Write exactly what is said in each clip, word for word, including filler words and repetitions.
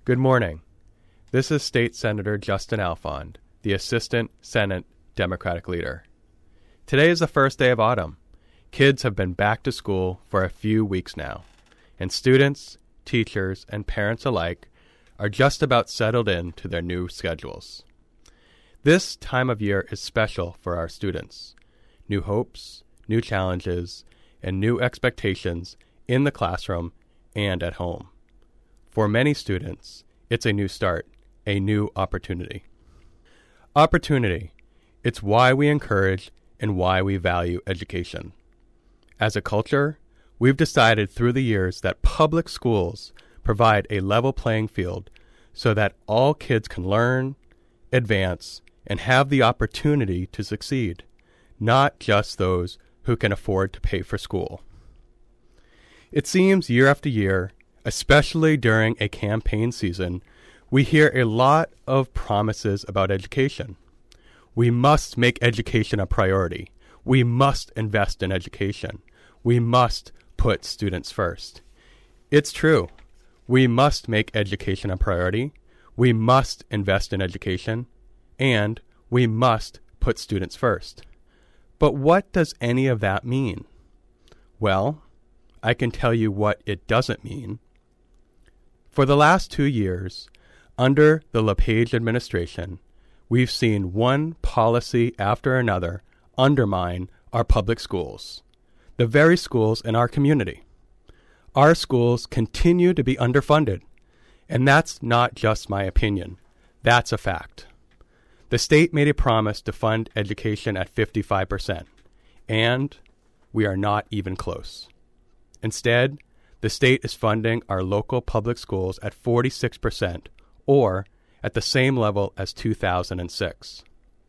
Good morning. This is State Senator Justin Alfond, the Assistant Senate Democratic Leader. Today is the first day of autumn. Kids have been back to school for a few weeks now, and students, teachers, and parents alike are just about settled in to their new schedules. This time of year is special for our students. New hopes, new challenges, and new expectations in the classroom and at home. For many students, it's a new start, a new opportunity. Opportunity. It's why we encourage and why we value education. As a culture, we've decided through the years that public schools provide a level playing field so that all kids can learn, advance, and have the opportunity to succeed, not just those who can afford to pay for school. It seems year after year, especially during a campaign season, we hear a lot of promises about education. We must make education a priority. We must invest in education. We must put students first. It's true. We must make education a priority. We must invest in education. And we must put students first. But what does any of that mean? Well, I can tell you what it doesn't mean. For the last two years, under the LePage administration, we've seen one policy after another undermine our public schools, the very schools in our community. Our schools continue to be underfunded, and that's not just my opinion. That's a fact. The state made a promise to fund education at fifty-five percent, and we are not even close. Instead, the state is funding our local public schools at forty-six percent, or at the same level as two thousand six.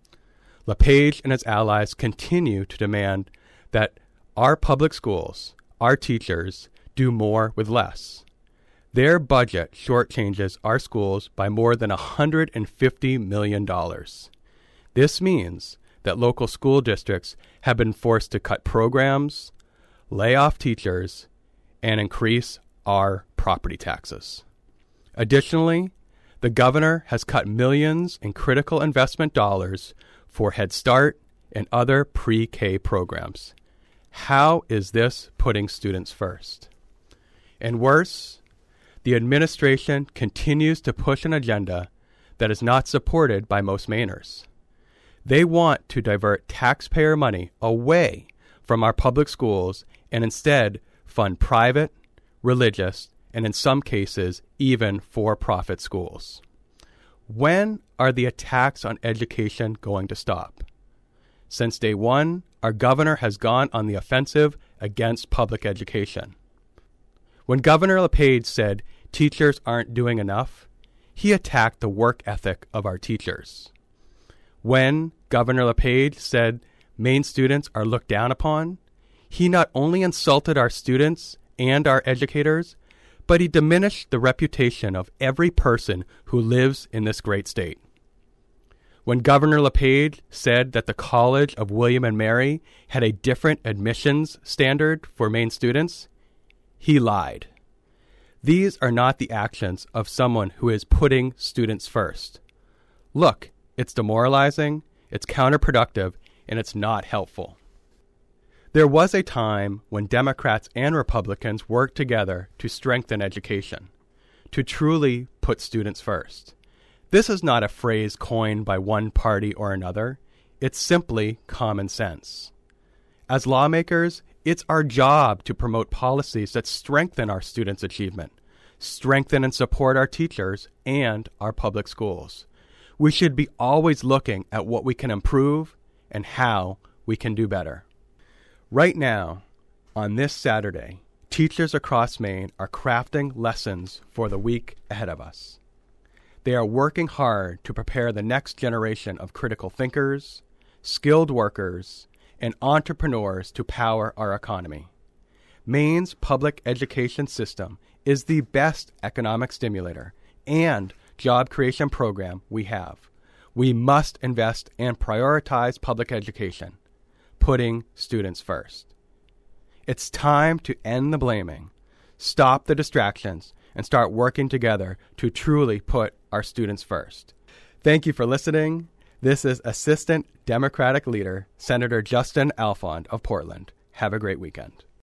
LePage and its allies continue to demand that our public schools, our teachers, do more with less. Their budget shortchanges our schools by more than one hundred fifty million dollars. This means that local school districts have been forced to cut programs, lay off teachers, and increase our property taxes. Additionally, the governor has cut millions in critical investment dollars for Head Start and other pre-K programs. How is this putting students first? And worse, the administration continues to push an agenda that is not supported by most Mainers. They want to divert taxpayer money away from our public schools and instead fund private, religious, and in some cases, even for-profit schools. When are the attacks on education going to stop? Since day one, our governor has gone on the offensive against public education. When Governor LePage said teachers aren't doing enough, he attacked the work ethic of our teachers. When Governor LePage said Maine students are looked down upon, he not only insulted our students and our educators, but he diminished the reputation of every person who lives in this great state. When Governor LePage said that the College of William and Mary had a different admissions standard for Maine students, he lied. These are not the actions of someone who is putting students first. Look, it's demoralizing, it's counterproductive, and it's not helpful. There was a time when Democrats and Republicans worked together to strengthen education, to truly put students first. This is not a phrase coined by one party or another. It's simply common sense. As lawmakers, it's our job to promote policies that strengthen our students' achievement, strengthen and support our teachers and our public schools. We should be always looking at what we can improve and how we can do better. Right now, on this Saturday, teachers across Maine are crafting lessons for the week ahead of us. They are working hard to prepare the next generation of critical thinkers, skilled workers, and entrepreneurs to power our economy. Maine's public education system is the best economic stimulator and job creation program we have. We must invest and prioritize public education, putting students first. It's time to end the blaming, stop the distractions, and start working together to truly put our students first. Thank you for listening. This is Assistant Democratic Leader, Senator Justin Alfond of Portland. Have a great weekend.